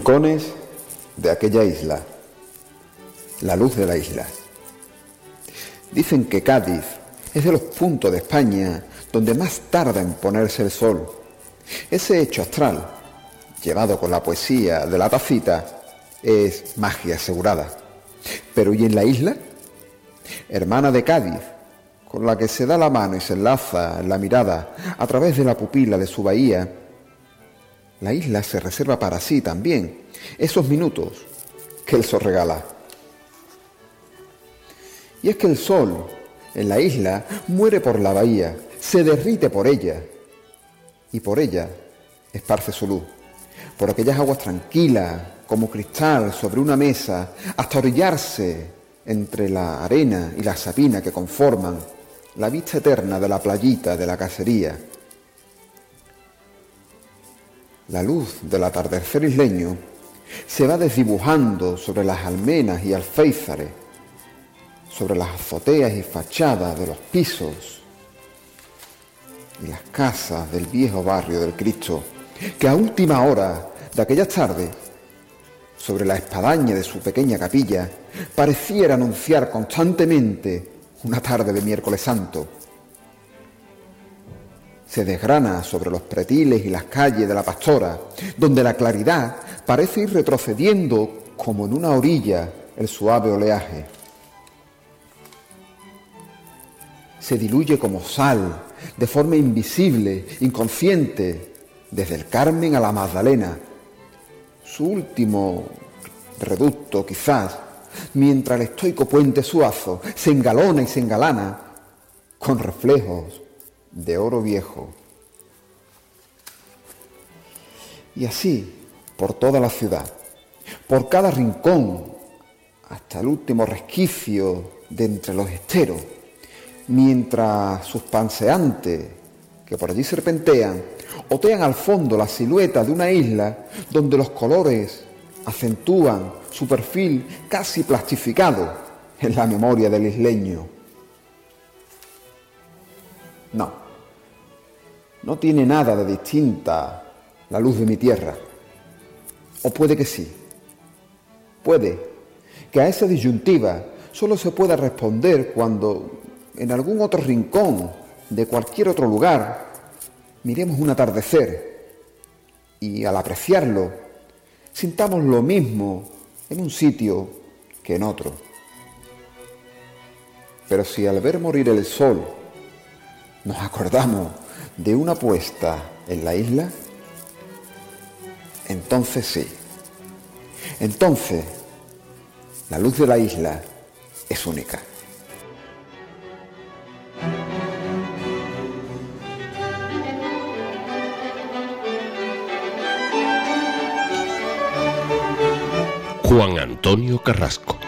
rincones de aquella isla, la luz de la isla. Dicen que Cádiz es de los puntos de España donde más tarda en ponerse el sol. Ese hecho astral, llevado con la poesía de la tacita, es magia asegurada. Pero ¿y en la isla? Hermana de Cádiz, con la que se da la mano y se enlaza la mirada a través de la pupila de su bahía, la isla se reserva para sí también esos minutos que el sol regala. Y es que el sol en la isla muere por la bahía, se derrite por ella y por ella esparce su luz, por aquellas aguas tranquilas como cristal sobre una mesa hasta orillarse entre la arena y la sapina que conforman la vista eterna de la playita de la casería. La luz del atardecer isleño se va desdibujando sobre las almenas y alféizares, sobre las azoteas y fachadas de los pisos y las casas del viejo barrio del Cristo, que a última hora de aquellas tardes, sobre la espadaña de su pequeña capilla, pareciera anunciar constantemente una tarde de miércoles santo. Se desgrana sobre los pretiles y las calles de la Pastora, donde la claridad parece ir retrocediendo como en una orilla el suave oleaje. Se diluye como sal, de forma invisible, inconsciente, desde el Carmen a la Magdalena, su último reducto quizás, mientras el estoico puente Suazo se engalona y se engalana con reflejos de oro viejo. Y así por toda la ciudad, por cada rincón, hasta el último resquicio de entre los esteros, mientras sus panseantes, que por allí serpentean, otean al fondo la silueta de una isla donde los colores acentúan su perfil casi plastificado en la memoria del isleño. No tiene nada de distinta la luz de mi tierra. O puede que sí. Puede que a esa disyuntiva solo se pueda responder cuando en algún otro rincón de cualquier otro lugar miremos un atardecer y al apreciarlo sintamos lo mismo en un sitio que en otro. Pero si al ver morir el sol nos acordamos de una puesta en la isla, entonces sí. Entonces la luz de la isla es única. Juan Antonio Carrasco.